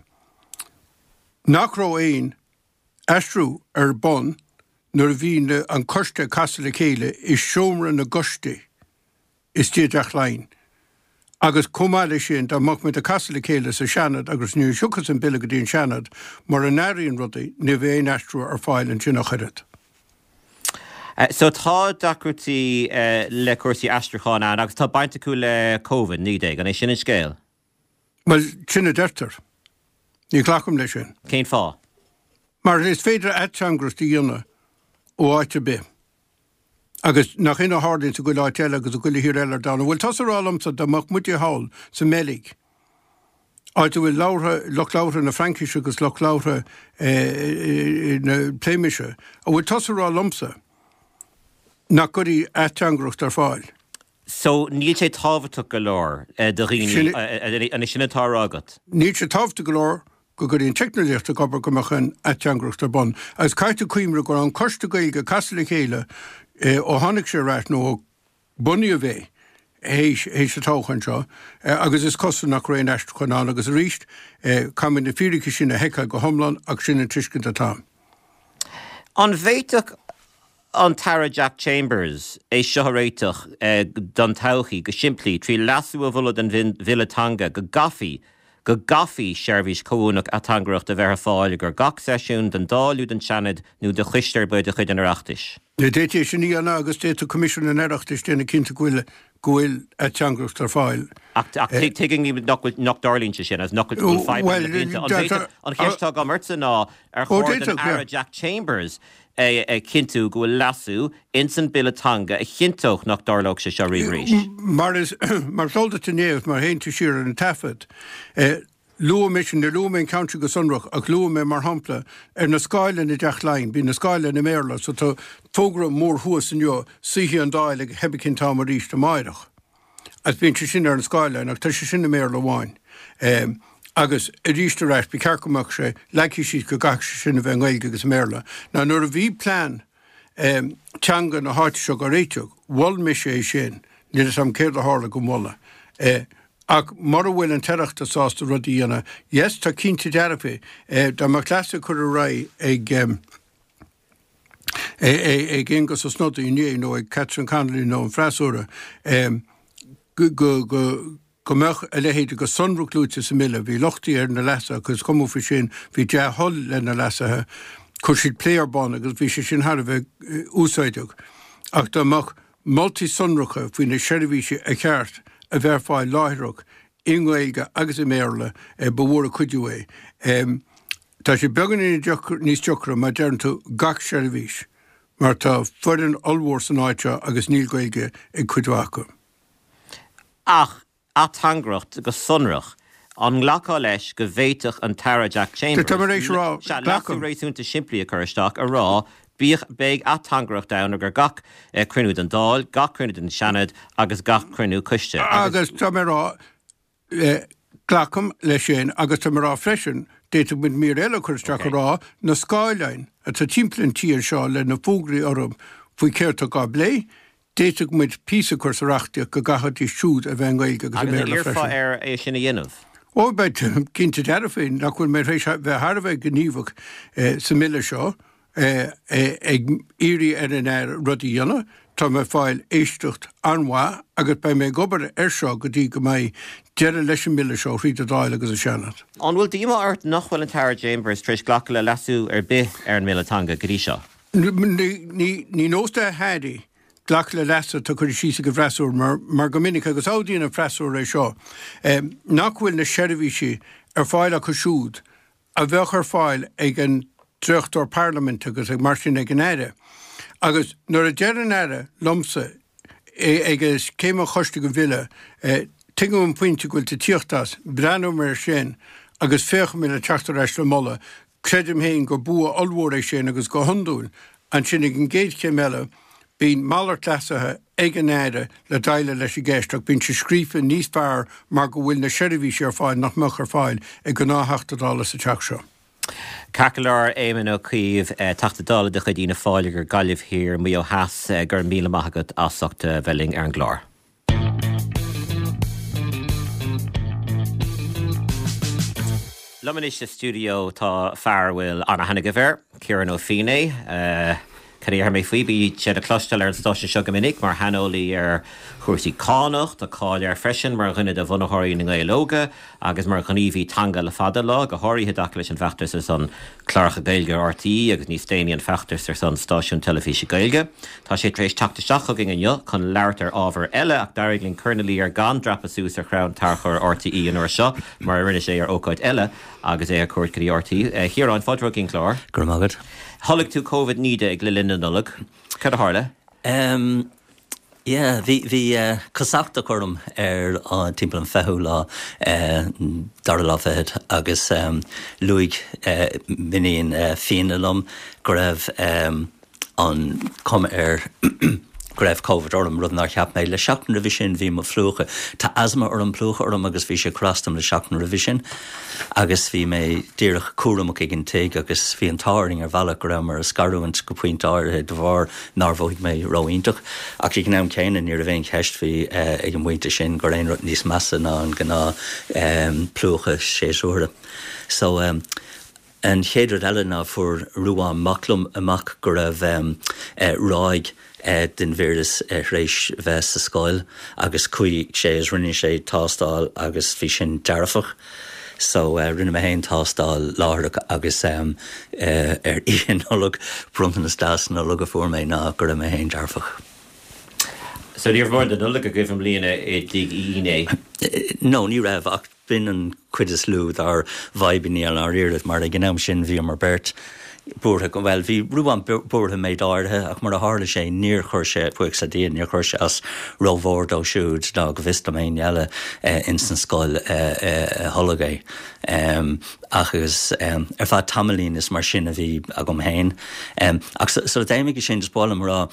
nachrá éon estrú ar bon nuair bhí an coiste casa le chéile is Seomra na Gusti is tíideach lein. Agus cumáile sin dá mach mit a casa le chéile sa seanad agus nniu siúchas an bille go dtíon seanad mar an airíonn rudaí ní bhéh éon estrú ar fáil an sin nach chuiread. So tá dacrútaí le cuasaí astracháin an agus tá baint acu le COVID ní déag an é sin in scéal? Well, sinna deirtar. Ní ghlacham lei sin. Cén fá? Mar is féidir atangras dhéanana ó áite be. Agus nach ina hardinn sa go láiteile agus a goile hir eile dána. Bhfuil tasarrálamsa damach muti hall sa melig. Áite bhfuil loch láthra na Frankise agus loch láthra na Pléimise. A bhfuil tasarrálamsa nach gurí atangracht ar fáil. So níl sé tábhaach go leir de rií an sinna tá agat? Níl sé tábhta go leir go guríon technoliaachta gobar gomachchan atangracht ar bon. As caiite cuimre gur an costa gailge casa le chéile ó tháinig sé ráit nó buní a bheith hééis sa táchan seo, agus is cosú nach réon eist chuán agus ríist camin na fírici sin na heice go thomlan ach sin an tuiscint atá. An bhéiteach an Tara Jack Chambers é seo réiteach don tauchaí go siimplí trí lasú a bhla den Villatanga go gafií seirbhís cóúnach atangracht a bheith fáil gur gach seisiún den dáliú den seanad nó de chuisteir beid a chuid an arachtais. De déité sin í anna agus déit a comisiún an arachtais déna cinnta gohfuil atangracht ar fáil. Ach tuiging ní nach darlínte sin as nach goil fáil an cheistá go marta ná ar chóir an Tara Jack Chambers cinntu go lasú in san Villatanga a chintoch nach darlóg se seo ríéis. Mar solda tunéh mar héintú siar an tafad. Lua mission na Lumen County go sunrach ach lua me mar hampla na skáile na deach lein, bí na skáile na méla so tá tógra mór huas an jo sihi an dáile hebbe cinn tá mar ríist a maidach. As bín sin ar an skáile ach tá sin na méla bháin. Agus a ríist a reis bí carcamach sé leici siad go gach sin a bheith gailge agus méla. Na nuair a bhí plán teanga na háte seo go réiteach, bhil me sé sin, ní sam céir a hála go móla. Ach mar bhfuil an teachta sásta rudíana, yes, tá cinnta dearafé, dá mar clása chur a ra ag ingus a snodda i nné nó ag Catherine Connolly nó an freisúra, go meach a lehéide go sunrúclúte sa mille, bhí lochtaí ar na lesa, agus comú fi sin bhí de hol le na lesathe, chur siad pléarbán agus bhí sé sin har bheith úsáideach. Ach dá mach multi sunrucha faoin na seirbhíse a ceart a bheith fáil láithreach inghilge agus i méle bhhuair a chuidiú é. Tá sé began níos deocra mar dearan tú gach seirbhís, mar tá fuidan olmhór san áite agus níl gailge ag chuidhacha. Ach, atangracht go sunrach, an ghlacá leis go bhéiteach an Tara Jack Chambers. Tá mar éis rá lasú réisiúnta siimplí a chuiristeach a rá, bích beag atangracht dana gur gach cruinú den dáil, gach cruinú den seanad agus gach cruinú cuiste. Agus tá mar rá glacham le sin agus tá mar rá freisin déit mu mí eile chuirteach a rá na skáilein a tá timpplainn tíir seo le na fógraí orm faoi céirta gá blé, déiteach muid písa chuirsareachtaíach go gachatí siúd a bheith gailge agus méle freisin. Agus ar é sinna dhéanamh. Ó beit cinnta dearafén nach bhfuil mé rééis bheith Harbheith gníomhach sa mille seo ag íri ar an air rudí dhéanana, tá me fáil éistecht anhá agus bei mé gobar ar seo go dtí go mbeidh deire leis an mille seo rí a dáil agus a seanad. An bhfuil díma ort nachhfuil an Tara Chambers tris ghlacha le lasú bith ar an milletanga gorí seo. Ní nósta hádaí glach le lesa tá chuir sísa go bhreasúr mar go minic agus ádaíon a bhreasúr é seo. Nachhfuil na seirbhísí ar fáil a chusúd a bheith ar fáil ag an dreachtúir parlament agus ag mar sin ag an éire. Agus nuair a dearan éire lomsa agus céime choiste go bhile tuigem an pointe goil te tíochttas breanú mar sin agus fécha mí le teachtar eis le molla, credim héin go bua olmhór é sin agus go hondúil an sin ag an géad céile bín málar clasathe ag an éire le daile leis i gcéisteach bín se scrífa níos fearr mar go bhfuil na seirbhísí ar fáil nach much ar fáil ag go nátheachtadála sa teach seo. Cacalar éimean ó chuomh tachtadála de chuidína fáile gur galibh hir mí ó heas gur míle maithagad asachta bheling ar an glár. Lumanis the studio tá fearhfuil Anna Hannigaver, Kieran O'Feeney, Caríar mé faoibí siad a clostal ar an stáisiún seo go minic mar hanolaí ar chuirsaí cánacht a cáil ar freisin mar ghine de bhunathirí na Gaelóga agus mar gníomhí tanga le fada lá go háirithe dac leis an feachtas ar san chláircha Gaeilge RTí agus níos déanaí an feachtas ar san stáisiún telefíse Gaeilge. Tá sé trééis teachtasteach chugging an chun leirtar ábhar eile ach darighlín Cornelí ar gan drapasús ar chrán tarchar RTí an uair seo mar rinne sé ar ócáid eile agus é a cuairt go RTí. Here an fádra cin chlár. Gur mágad. Thulaigh tú COVID níide ag le linna nullag. Cad a hála? Bhí cosachta chum ar an timp an feithú lá dar lá feid agus luigh miníon fianalum go raibh an cum ar go raibh COVID orm rud nach cheap mé le seachtain revision bhí mo flúcha. Tá asma ar an plúcha orm agus bhí sé crastam le seachtain revision agus bhí mé díirech cuaramach ag an teig agus bhí an táring ar bhealach go raibh mar a scarúint go puint áirthe de bhar nar bhóigh mé roiintach ach ag nám céine ní a bhéon ceist bhí ag an muinte sin go réon rud níos massa ná an gná plúcha séúra. So an chéidir eile ná fuair ruáin maclum amach go raibh ráig den bhéras rééis bheith sa scáil agus chuig sé is rinne sé tástáil agus bhí sin dearfach. So rinne mé héin tástáil láthach agus ar íon nullag bruntan na stáas nullag a fuair mé ná gur mé héin dearfach. So níor bhór den nullag a gcuibh lína i dig íné? No, ní raibh ach bin an cuid is lúd ar bhaibíní an ar iirad mar ag gnám sin bhí mar bert búrtha go bhfuil bhí ruúan búrtha méid áirthe ach mar a hála sé níor chuir sé puig sa díon níor chuir sé as róhór dó siúd ná go bhís am éon eile in san scáil holagé. Agus ar fad tamlín is mar sin a bhí a gom héin. Ach so déimiigh sin spálam rá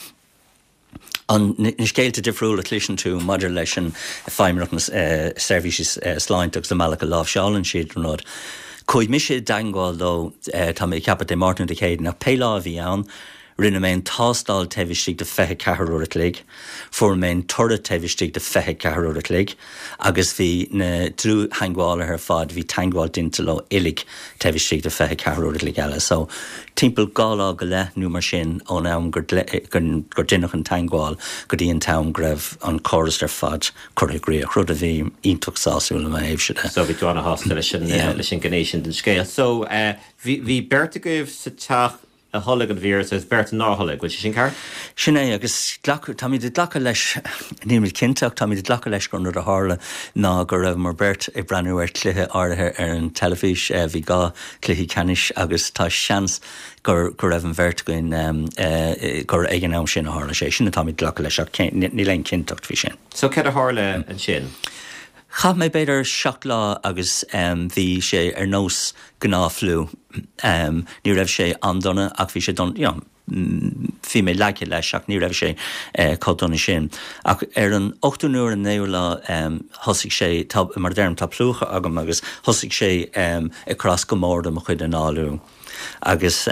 an ní scéilte difriúla clisin tú maidir leis an feimreachnas services sláinteach sa malacha láh seálann siad rúnád. Chuig mi sé dangáil dó tá mé ceapa de Martin de Chéad nach pélá bhí an rinne mé tástáil tehistíigh de fethe ceúra lig, fuair mé tora tehistíigh de fethe ceúra lig, agus bhí na drú hangháil ar fad bhí teagháil dinta le ilig tehistíigh de fethe ceúra lig eile. So timppel gála go le nu mar sin ón am gur dunnach an teagháil go dtíon tam greibh an choras ar fad chuirríoch rud a bhí ionach sáúla a éhside. So bhí tú anna hásta leis sin gnééis den scéil. So bhí berta goibh sa teach a tholaigh an bhír is bert nátholaigh, bhfuil sin car? Sin é agus tá mí de dlacha leis nímid cinteach tá mí de dlacha leis gon a hála ná gur raibh mar bert ag breanú ar cluthe áirithe ar an telefís bhí gá cluthaí canis agus tá seans gur raibh an bheirt goin gur ag an am sin a hála sé sin tá mí dlacha leis ní leon cinteacht bhí sin. So cad a hála an sin? Cha mé beidir seach lá agus bhí sé ar nós gná flú. Ní raibh sé andonna ach bhí sé don fi mé leice leis seach ní raibh sé codonna sin. Ach ar an 8 nuair an 9 lá thosaigh sé mar derm tá plúcha agam agus thosaigh sé i crás go mórda mo chuid an áú. Agus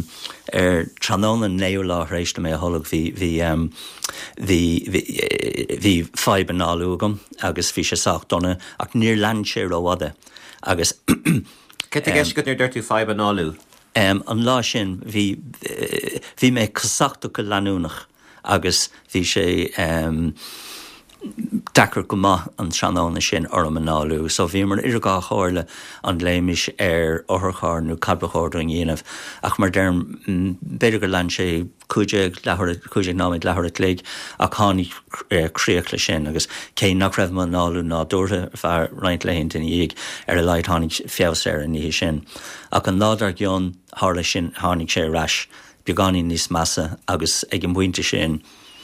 tróna 9 lá rééis mé tholaigh hí feib an áúgam agus bhí sé saach donna ach níor lean sé róhada agus Cé go níor dúirtú feib an áú? An lá sin bhí mé cosachta go leanúnach agus bhí sé dachar go maith an seanána sin orm an náú, so bhí mar idirgá cháirle an léimiis orthchárnú cadbachóir an dhéanamh ach mar derm beidir go lean sé chuide náid lethir a léig a chánig críoch le sin agus cé nach raibh man náú ná dúirtha fear roiint leon in dhéag a leid tháinig feabhs a níhé sin. Ach an nádar gion hála sin tháinig sé rais beganí níos massa agus ag an bhainte sin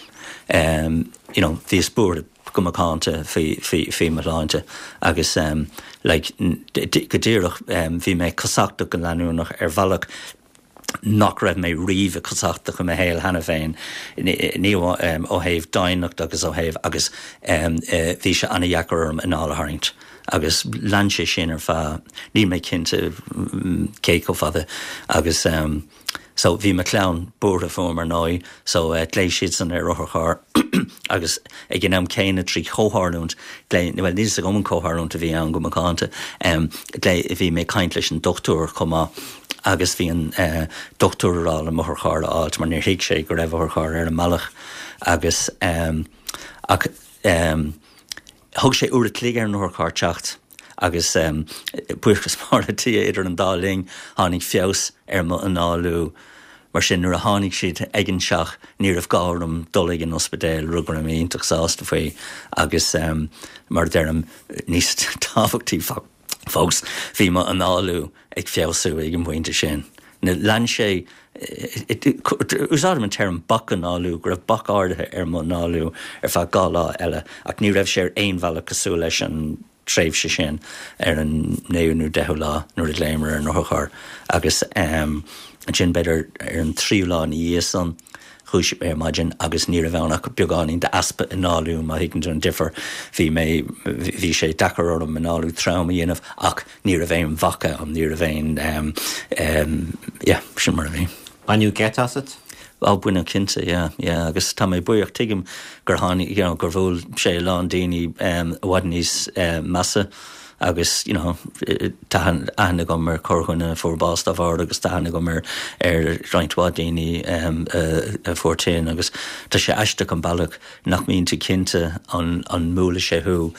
bhí spúr go macánta fé marláinte agus go ddíireach bhí mé cosachta go leanúnach bhealach nach raibh mé riomh cosachta go héil hena féin ní ó héh dainnacht agus ó héh agus bhí se anna dheacarm in álathaint. agus lean sé sin ar fá ní mé cinnte cé go fada agus so bhí me clán búr a fóm ar náid, so lééis siad san ar orthchár agus ag gin am céine trí chóthárúnt bhfuil níos a goman cóthárúnt a bhí an go macánta bhí mé caiint leis an dochtúr chumá agus bhí an dochtúrrá a mothchár áilt mar níor hiic sé go raibh orthchár ar an mealach agus thug sé uair a clí ar an orthchár teacht agus buchas martí idir an dáling tháinig feabhs ar an náú mar sin nuair a tháinig siad ag an seach níor ah gáram dul ag an ospidéil rugur am ionach sásta faoi agus mar dearm níos táhachttaí fós bhí an náú ag feabhsú ag an bhainte sin. Na lean sé úsáid an term bach an náú gur raibh bach áirithe ar man náú ar fá gá lá eile ach ní raibh sé ar aonmhela cosú leis an tréimh se sin ar an 9ú 10 lá nuair a léimar an orthchár agus an sin beidir ar an 3 lá ní san chúis ar maidin agus ní a bheannach beagáín de aspa in náú má higann an difer bhí sé dachar orm in náú trauma dhéanamh ach ní a bhéin bhacha an ní a bhéin sin mar a bhí. Aniu get as it? Á buine cinnte, agus tá mé buíocht tuigim gur tháinig gur bhfuil sé lán daoine bhaid níos massa agus tahanna go mar chorchuine fórbásta bhar agus tahanna go mar ar rointhá daoine fuirtéin agus tá sé eiste an bailach nach míonn tú cinnte an múla séthú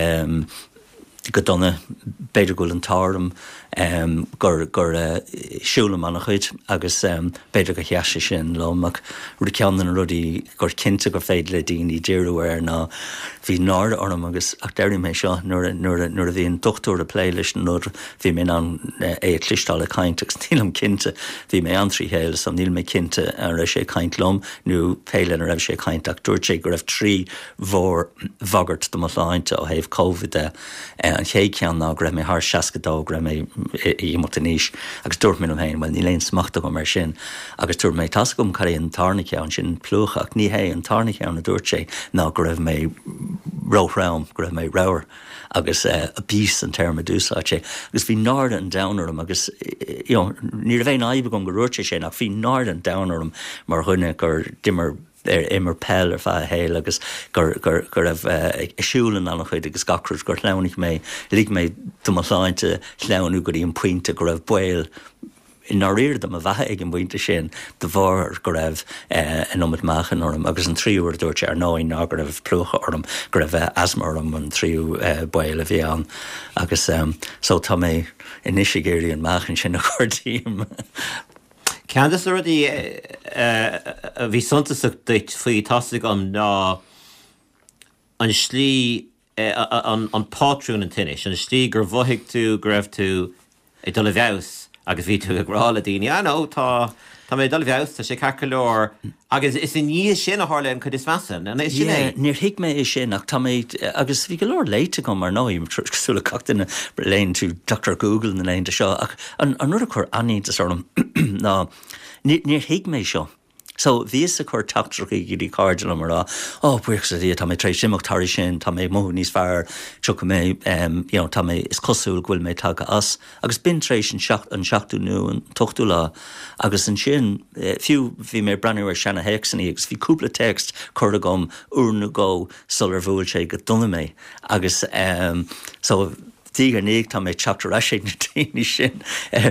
go donna beidir goil an tám gur siúla manach chuid agus beidir go cheise sin lomach ru ceanan rudí gur cinnte gur féid le daoine díú ar ná bhí náir orm agus ach deirí mé seo nuair a bhíon dochtúir a plé leis nuair bhí mé an é clistáil a caiinteach nílam cinnte bhí mé antrí héil san níl mé cinnte an raibh sé caiint lom nó péilen a raibh sé caiinteach dúirt sé gur raibh trí mhór bhagart do láinte ó héh COVID an ché cean ná raibh mé th 60 raibh mé ímotaníis agus dúirt mé héin bhil ní léon smachta go mar sin agus dúirt mé tas gom carí an tarnice an sin plúchaach ní hé an tarnice an na dúirt sé ná go raibh mé rórám go raibh mé rair agus a bís an term a dúsáte agus bhí náir an daanarm agus ní a bhéin aibbe gom go ruirte sé nach bhí náir an daanarm mar chuine gur dimmer immer pell ar fá héil agus gur raibh siúlan annach chuid agus gacrúd gur leannig mé lí mé do láinte leanú go íon puinte go raibh buil in áíir am a bhethe ag an bhainte sin de bhar go raibh an omid machchan orm agus an tríúir dúirte ar 9 ná go raibh plúcha orm go raibh asma orm an tríú buil a bhí an agus so tá mé inisise géirí an machchan sin a chuirtíim. Ceantas a rudí bhí suntasach duit faoi tasig an ná an slí an pátrún an tinis, an slí gur bmhaigh tú go raibh tú i dul bheas agus bhí tú agrála daoine nó tá mé dul bheas tá sé cecha leir agus is in níos sin a hálainn chud is mesan is sin níor hiic mé is sin ach tá méid agus bhí go leir léite go mar náim trúsúla cachtainna léonn tú Dr. Google na léonnta seo ach an nuair a chur aníonnta orm ná níor hiic mé seo. So vís a chur taptraí í cardla mar buic sa dí tá mé trééis simachtarí sin tá mé mó níos fearr tu mé tá mé is cosúil bhfuil mé tag as agus bintrééis an seachtú nu an tochtú lá agus an sin fiú bhí mé breúir sena hesanní agus bhí cúpla text chur gom úrna go sular bhúil sé go donna mé agus so tígar néag tá mé chapter a sé na daine sin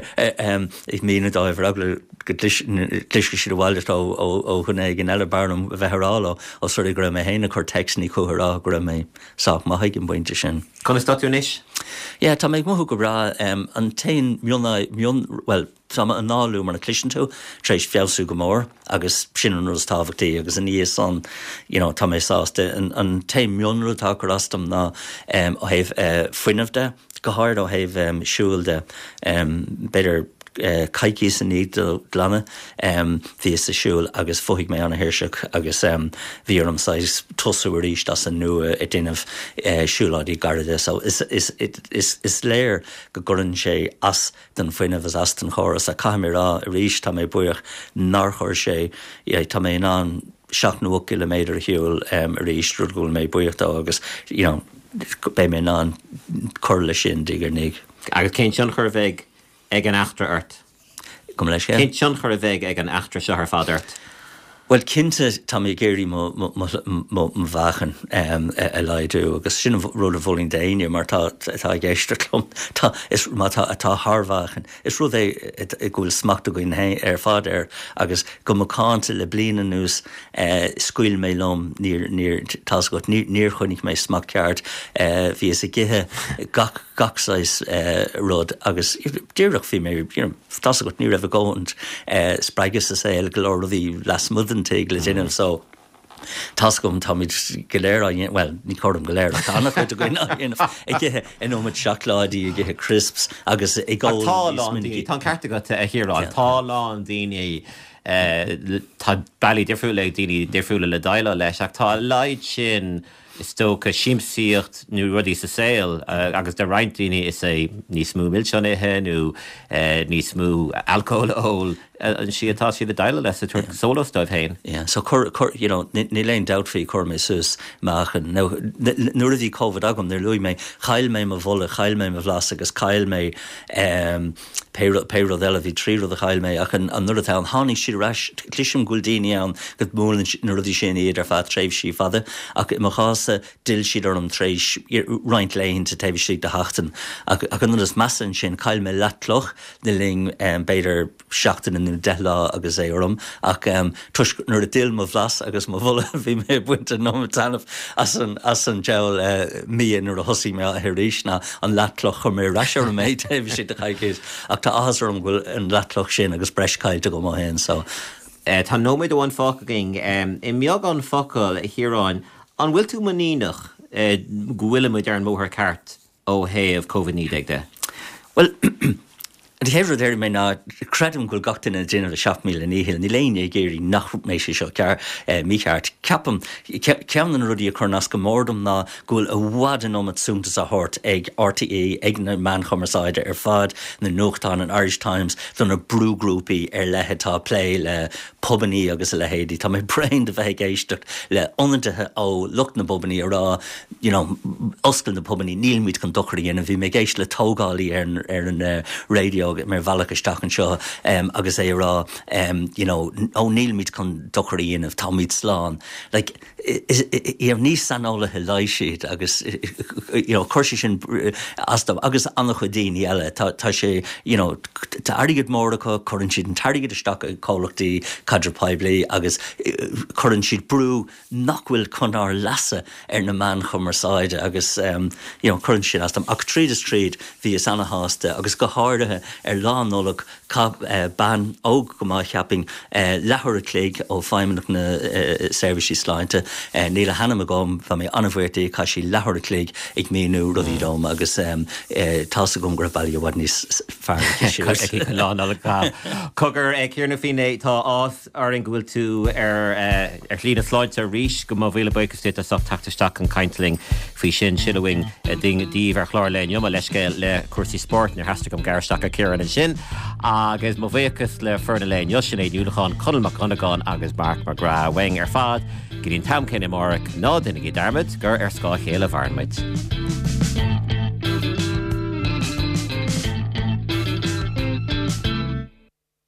ag mína dáibh agla go tuisce si bhhaile ó chuna gin eile barnam bheitrála ó suir gur mé héna chu textní chuthrá gur mé saach má haigh an buinte sin. Chuna statúnis? Ja, tá méid mothú go bra an tain well, tá an náú mar na clisan tú, trééis fiabhsú go mór, agus sin an rus táhachttaí, agus an níos san, tá mé sásta, an tain mionrú tá go rastam ná ó héh fuinmhde, go háir ó héh siúilde beidir caiicí san ní do glanne hí sa siúil agus fuigh mé anna hiirseach agus bhíarm sais tosú ríist as an nua i dtíanamh siúláidí garide. So is léir go gcurann sé as den fuineh as den choras a caiimir rá ríist tá mé buíoch náchir sé tá mé ná 7 kilometer hiúil ríist rudgúil mé buíochtá agus bé mé ná chuirla sin dígur nig. Agus cén sin chur bheith ag an achtra ort. Come leis Cén sin chur a bheith ag an achtra se ar fadart. Well, cinnte tá mé géirí mo bhachan a leidú, agus sin rud a bhling daine mar tá géiste clum tá thbhachan. Is rud é gúil smachta goin ar fad agus go macánta le bliana nús scuil mé lom tá go níor chuinnig mé smach ceart hí is a githe gachsáis rud agus díireach fi mé tá go ní rah ggóint spreigus a sé go leir bhí las mudan teagla déanam so tascom táid goléir well ní chom goléir tána chuid goin ag githe inóid seaachláidí ag githe crisps agus i gáil tá ceartta go a hiráil táláán daoine tá bailí difriúla ag daoine difriúla le daile leis ach tá leid sin is tócha siimsíocht nó rudí sa saoil agus de reintíine is é níos mú milseanithe nó níos mú alcohol an si atá siad a daile leis a tuair sólastáibh hain. So ní léon doubtfaí chur mé sus máchan. Nuair a bhí COVID agam nar luí mé chail mé a bhla, chail mé a bhlas agus chail mé péród eile bhí tríród a chail mé ach an nuair atá an tháinig si reis clisim gúil daoine an go mólan nuair a bhí sin iad ar fad tréimh sí fada ach má chása dil siad ar an tréis roint léinn sa taobh sí de hachtan ach an nuair is meassan sin chail mé letloch na ling beidir seachtain nu delá agus é orm ach tuis nuair a dil má bhlas agus má bhla bhí mé buinte nó tanmh as an geall míon nuair a thosaí mé a ríis ná an letloch chu mé reisir mé taobh sí de chaicéis ach tá asarm bhfuil an letloch sin agus breiscailte go má hen so. Tá nóid óhain fácaging i mbeag an focail hiráin an bhfuil tú maníach gohfuile muid ar an móthar ceart ó héamh COVID-19? Well, and heir there mé ná credim goil gatain a dinner a 7,000 in éhil ní léine géirí nach mééis seo cear míart capam cean an rudí a chunás go mórdom ná goil a bhádan om at súntas a hort ag RTA ag na man chomaráide ar fad na nuchtán an Irish Times don na brúgrúpi ar lethetá play le pobaní agus a lehéadí tá mé brain de bheith géisteach le onantathe ó lucht na bobaní ará oscail na pobaní níl míid chun dochraí a bhí mé géist le tógálaí ar an radio mar bhelachasteach seo agus é rá ó níl míid chun dochraíonmh tá míid sláán. Ar níos sanálathe lei siad agus chuirse sin astab agus annach chu daoine eile tá sé tá airigid mórdacha chuann siad an tairigid isteach cólachtaí cadre peblií agus chuann siad brú nachhfuil chunar lasa ar na man chumarsáide agus chuann siad astam ach tríd is tríd hí is anna háasta agus go háirithe ar lánólaach ban óg go má cheaping lethir a cléig ó feimimnach na servicí sláinte níl a hanam a gom fa mé anmhhairtaí cai sí lethir a cléig ag míú rohídóm agus tá a gom gur bailí bhhad níos fear lánálaach Cogur céar na finé tá áth ar an ghfuil tú ar líad a sláinte a ríis go má bhfuile buchas a soch tactaisteach an caintling fao sin sinhing díomh ar chláir lein joma leisce le cuasaí sport nar heasta gom garisteach a céan an sin agus má bhéchas le fearna lein jo sin é dúlaáin Conal McConaghan agus Mark McGrath wing ar fad go dtíon tamcin i marach ná duine í darmid gur ar scá chéile bharnmaid.